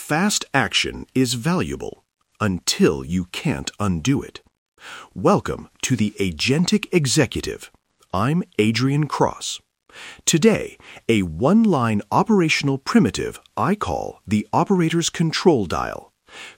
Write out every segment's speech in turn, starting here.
Fast action is valuable until you can't undo it. Welcome to the Agentic Executive. I'm Adrian Cross. Today, a one-line operational primitive I call the operator's control dial.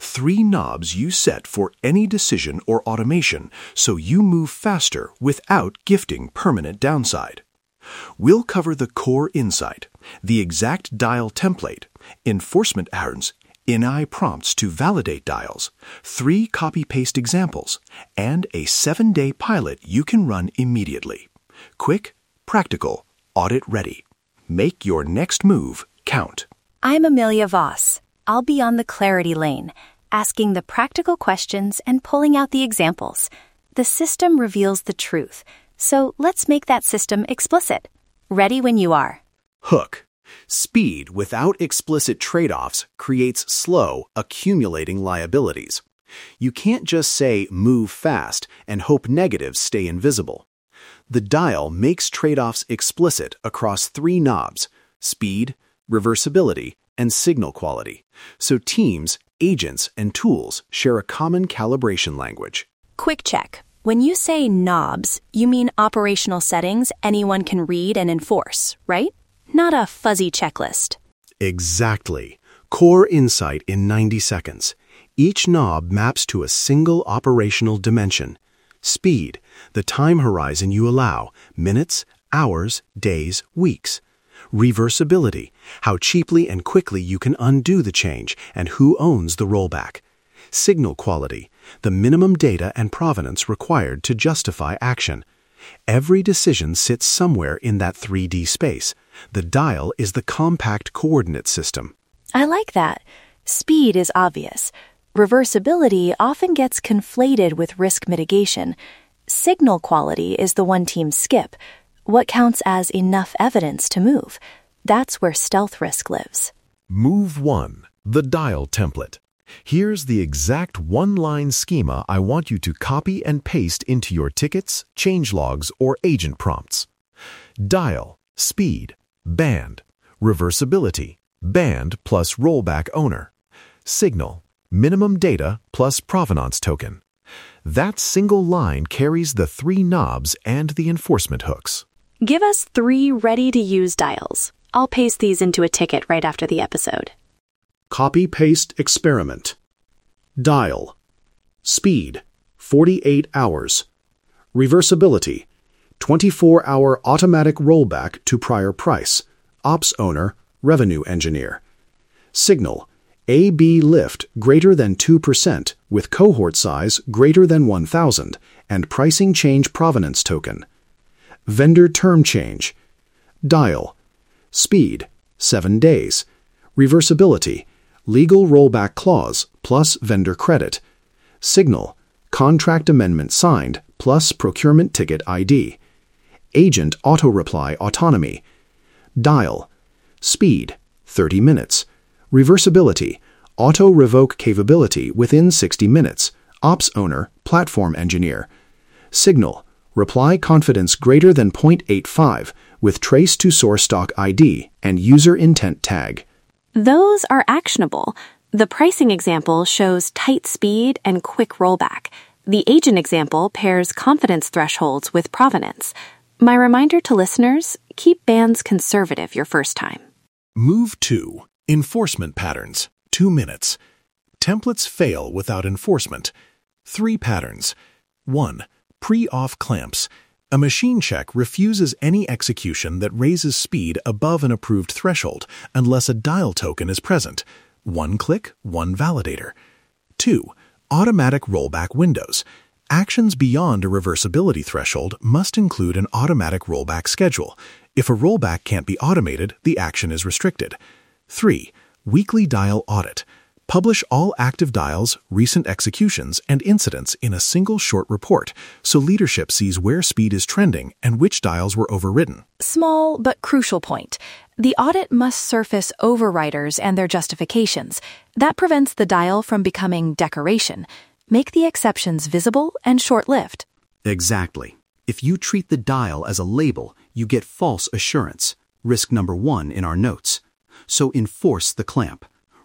3 knobs you set for any decision or automation so you move faster without gifting permanent downside. We'll cover the core insight, the exact dial template, enforcement patterns, NI prompts to validate dials, 3 copy-paste examples, and a 7-day pilot you can run immediately. Quick, practical, audit-ready. Make your next move count. I'm Amelia Voss. I'll be on the clarity lane, asking the practical questions and pulling out the examples. The system reveals the truth, so let's make that system explicit. Ready when you are. Hook. Speed without explicit trade-offs creates slow, accumulating liabilities. You can't just say move fast and hope negatives stay invisible. The dial makes trade-offs explicit across 3 knobs: speed, reversibility, and signal quality, so teams, agents, and tools share a common calibration language. Quick check. When you say knobs, you mean operational settings anyone can read and enforce, right? Not a fuzzy checklist. Exactly. Core insight in 90 seconds. Each knob maps to a single operational dimension. Speed, the time horizon you allow, minutes, hours, days, weeks. Reversibility, how cheaply and quickly you can undo the change and who owns the rollback. Signal quality, the minimum data and provenance required to justify action. Every decision sits somewhere in that 3D space. The dial is the compact coordinate system. I like that. Speed is obvious. Reversibility often gets conflated with risk mitigation. Signal quality is the one teams skip. What counts as enough evidence to move? That's where stealth risk lives. Move 1, the dial template. Here's the exact one-line schema I want you to copy and paste into your tickets, change logs, or agent prompts. Dial, speed, band, reversibility, band plus rollback owner. Signal, minimum data plus provenance token. That single line carries the 3 knobs and the enforcement hooks. Give us 3 ready-to-use dials. I'll paste these into a ticket right after the episode. Copy-paste experiment. Dial. Speed, 48 hours. Reversibility, 24-hour automatic rollback to prior price. Ops owner, revenue engineer. Signal, AB lift greater than 2% with cohort size greater than 1,000 and pricing change provenance token. Vendor term change. Dial. Speed, 7 days. Reversibility, legal rollback clause plus vendor credit. Signal, contract amendment signed plus procurement ticket ID. Agent auto-reply autonomy. Dial. Speed, 30 minutes. Reversibility, auto-revoke capability within 60 minutes. Ops owner, platform engineer. Signal, reply confidence greater than 0.85 with trace to source stock ID and user intent tag. Those are actionable. The pricing example shows tight speed and quick rollback. The agent example pairs confidence thresholds with provenance. My reminder to listeners, keep bands conservative your first time. Move 2, enforcement patterns, 2 minutes. Templates fail without enforcement. 3 patterns. 1. Pre-off clamps. A machine check refuses any execution that raises speed above an approved threshold unless a dial token is present. 1 click, 1 validator. 2. Automatic rollback windows. Actions beyond a reversibility threshold must include an automatic rollback schedule. If a rollback can't be automated, the action is restricted. 3. Weekly dial audit. Publish all active dials, recent executions, and incidents in a single short report so leadership sees where speed is trending and which dials were overridden. Small but crucial point. The audit must surface overriders and their justifications. That prevents the dial from becoming decoration. Make the exceptions visible and short-lived. Exactly. If you treat the dial as a label, you get false assurance. Risk number 1 in our notes. So enforce the clamp.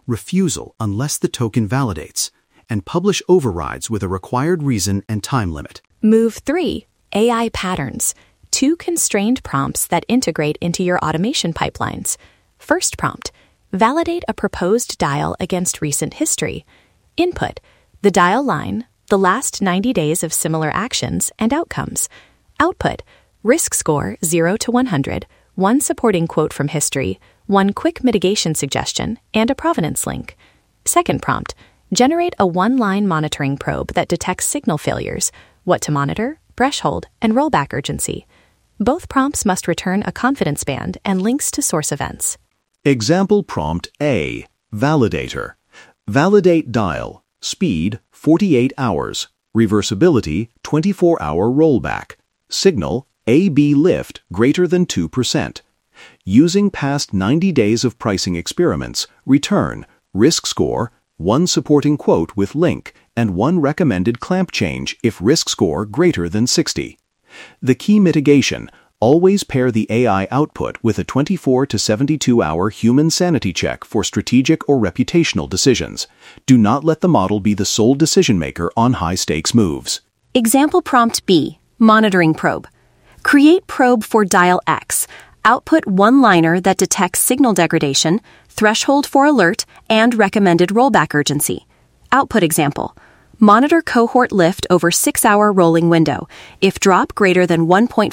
refusal unless the token validates, and publish overrides with a required reason and time limit. Move 3. AI patterns. 2 constrained prompts that integrate into your automation pipelines. First prompt. Validate a proposed dial against recent history. Input. The dial line, the last 90 days of similar actions and outcomes. Output. Risk score 0 to 100, 1 supporting quote from history, 1 quick mitigation suggestion, and a provenance link. Second prompt. Generate a 1-line monitoring probe that detects signal failures, what to monitor, threshold, and rollback urgency. Both prompts must return a confidence band and links to source events. Example prompt A. Validator. Validate dial. Speed 48 hours. Reversibility 24-hour rollback. Signal AB lift greater than 2%. Using past 90 days of pricing experiments, return risk score, 1 supporting quote with link, and 1 recommended clamp change if risk score greater than 60. The key mitigation: always pair the AI output with a 24 to 72-hour human sanity check for strategic or reputational decisions. Do not let the model be the sole decision-maker on high-stakes moves. Example prompt B. Monitoring probe. Create probe for dial X. Output one-liner that detects signal degradation, threshold for alert, and recommended rollback urgency. Output example. Monitor cohort lift over 6-hour rolling window. If drop greater than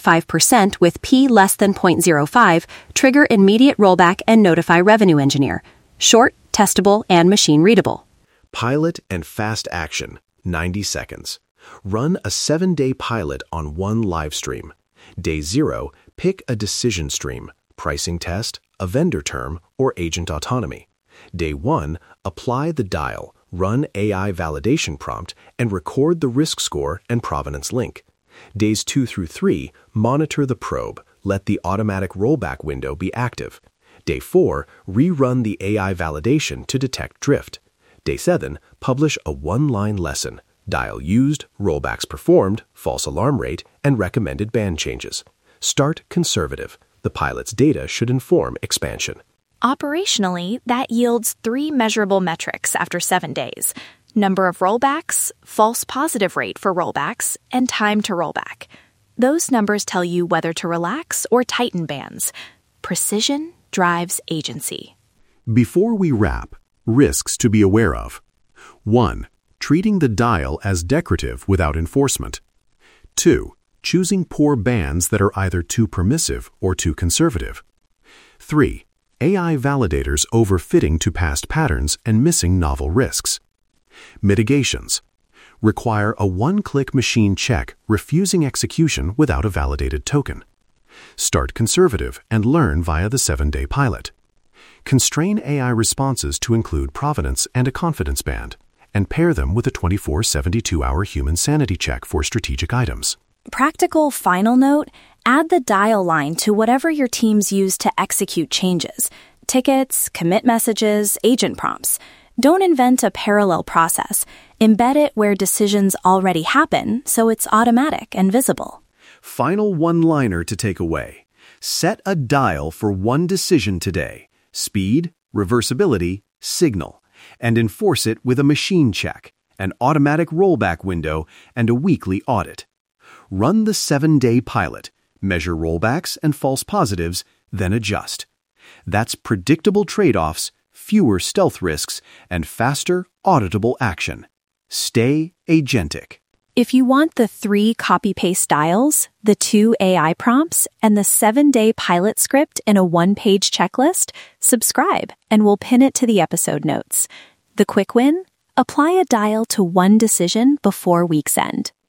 1.5% with P less than 0.05, trigger immediate rollback and notify revenue engineer. Short, testable, and machine readable. Pilot and fast action, 90 seconds. Run a 7-day pilot on one live stream. Day 0, pick a decision stream, pricing test, a vendor term, or agent autonomy. Day 1, apply the dial, run AI validation prompt, and record the risk score and provenance link. Days 2 through 3, monitor the probe, let the automatic rollback window be active. Day 4, rerun the AI validation to detect drift. Day 7, publish a 1-line lesson, dial used, rollbacks performed, false alarm rate, and recommended band changes. Start conservative. The pilot's data should inform expansion. Operationally, that yields 3 measurable metrics after 7 days: number of rollbacks, false positive rate for rollbacks, and time to rollback. Those numbers tell you whether to relax or tighten bands. Precision drives agency. Before we wrap, risks to be aware of. 1. Treating the dial as decorative without enforcement. 2. Choosing poor bands that are either too permissive or too conservative. 3. AI validators overfitting to past patterns and missing novel risks. Mitigations. Require a one-click machine check refusing execution without a validated token. Start conservative and learn via the 7-day pilot. Constrain AI responses to include provenance and a confidence band, and pair them with a 24-72-hour human sanity check for strategic items. Practical final note: add the dial line to whatever your teams use to execute changes. Tickets, commit messages, agent prompts. Don't invent a parallel process. Embed it where decisions already happen so it's automatic and visible. Final one-liner to take away. Set a dial for one decision today: speed, reversibility, signal, and enforce it with a machine check, an automatic rollback window, and a weekly audit. Run the 7-day pilot, measure rollbacks and false positives, then adjust. That's predictable trade-offs, fewer stealth risks, and faster, auditable action. Stay agentic. If you want the 3 copy-paste dials, the 2 AI prompts, and the 7-day pilot script in a 1-page checklist, subscribe and we'll pin it to the episode notes. The quick win? Apply a dial to one decision before week's end.